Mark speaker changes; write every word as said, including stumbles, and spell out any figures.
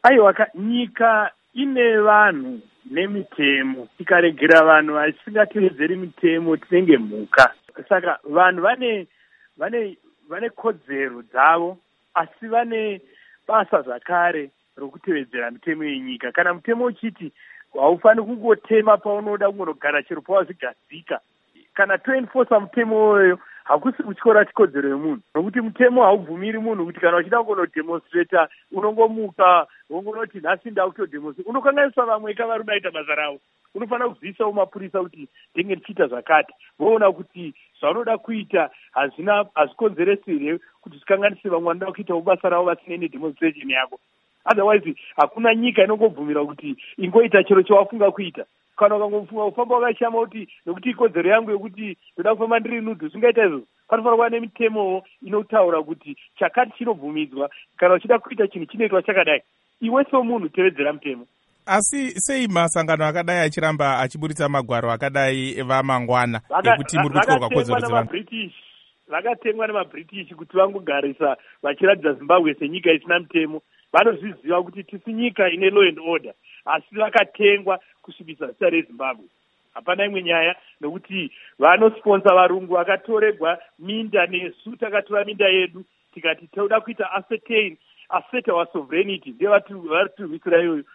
Speaker 1: Aiwa, nyika ine vanhu nemitemo. Tikaregera vanhu vasingatevedzeri mitemo tinenge mhuka. Saka vanhu vane vane vane kodzero dzavo, asi vane basa zvakare rokutevedzera mitemo yenyika. Kana mutemo uchiti haufani kungotema paunoda kungogara chero pawazvigadzika, kana toenforsa mutemo uyoyo hakusi kutyora chikodzero yemunhu, nokuti mutemo haubvumiri munhu kuti kana uchida kungodemonstrata unongomuka wongonoti nhasi ndakutodemonstrata. Unokanganiswa vamwe ikavari udaita basa ravo. Unofanira kuzivisawo mapurisa kuti ndenge ndichiita zvakati, voona kuti zvaunoda kuita hazvina hazvikonzeresi here kuti zvikanganise vamwe vanoda kuitawo basa ravo vasinei nedemonstration yako. Otherwise hakuna nyika inongobvumira kuti ingoita chero chawafunga kuita. Kana ukangofunga kufamba wakashama kuti nokuti ikodzero yangu yokuti ndoda kufamba ndiri nudhu, zvingaita izvo. Panofanira kuva nemitemowo inotaura kuti chakati chinobvumidzwa, kana uchida kuita chinhu chinoitwa chakadai. Iwe somunhu tevedzera mutemo.
Speaker 2: Asi sei masangano akadai achiramba achiburitsa magwaro akadai vamangwana ekuti muri kutyorwa kodzero dzevanhu?
Speaker 1: Vakatengwa nemaBritish kuti vangogarisa vachiratidza Zimbabwe senyika isina mutemo. Vanozviziva kuti tisi nyika ine law and order, asi vakatengwa kusvibisa zita reZimbabwe. Hapana imwe nyaya, nokuti vanosponsa varungu vakatoregwa minda, nesu takatora minda yedu tikati toda kuita ascertain assert our sovereignty. Ndiye vari turwisira iyoyo